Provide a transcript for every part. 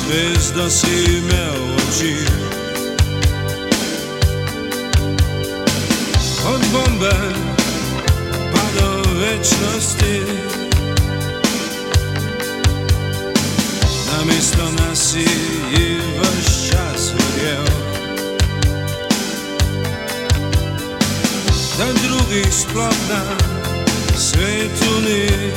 zvijezda si me oči. Od bombe pa do večnosti, namjesto nas i vaš čas vrjel. Da drugih sploh na svetu ni,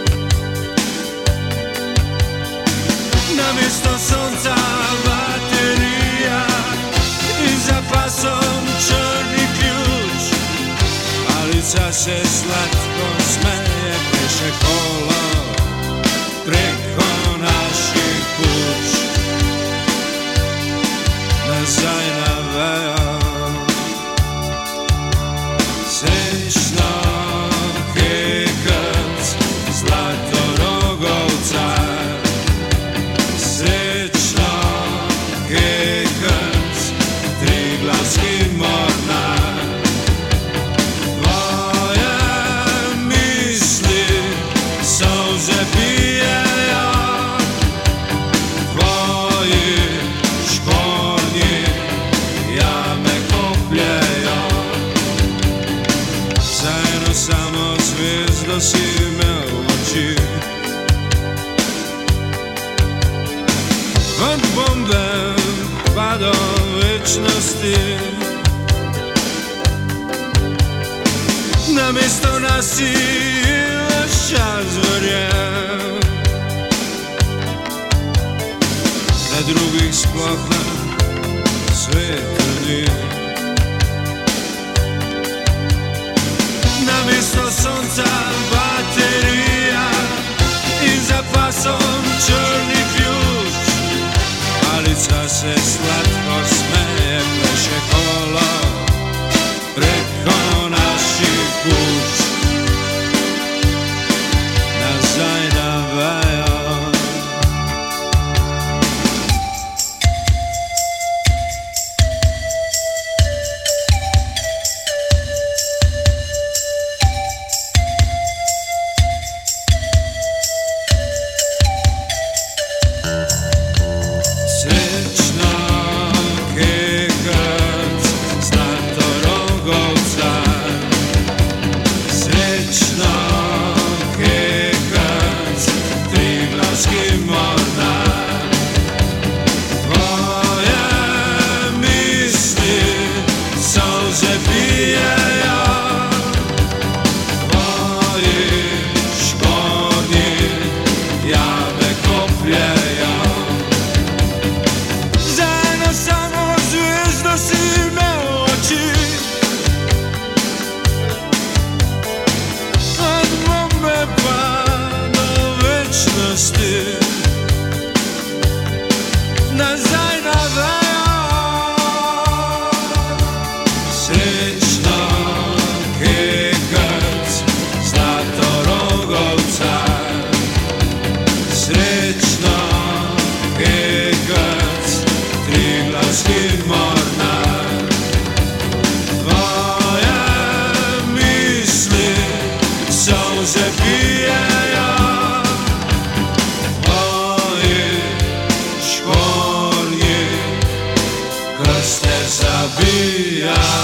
namjesto sunca baterija i za pasom črni ključ. Palica se slatko smeje, pleše kolo preko naših kuć. Nazajna veja, srećno kekac Zlatorogovca. Srećno kekac Triglavski mornar. Tvoje misli suze pijejo, tvoji škornji jame kopljejo. Zajedno samo zvijezdo si me oči. Od bombe pa do večnosti, namjesto nas i vaš čas vrjel. Da drugih sploh na svetu ni, namjesto sunca baterija i za pasom črni ključ. Palica se slatko smeje, pleše kolo preko naših kuć. Nazajna veja, srećno kekac Zlatorogovca. Srećno kekac Triglavski mornar. Tvoje misli suze pijejo, tvoji škornji jame kopljejo. Zajedno samo zvijezdo si me oči. Od bombe pa do večnosti, nazajna veja. Srećno kekac Zlatorogovca. Srećno kekac Triglavski mornar. Tvoje misli suze pijejo, tvoji škornji krste zabija.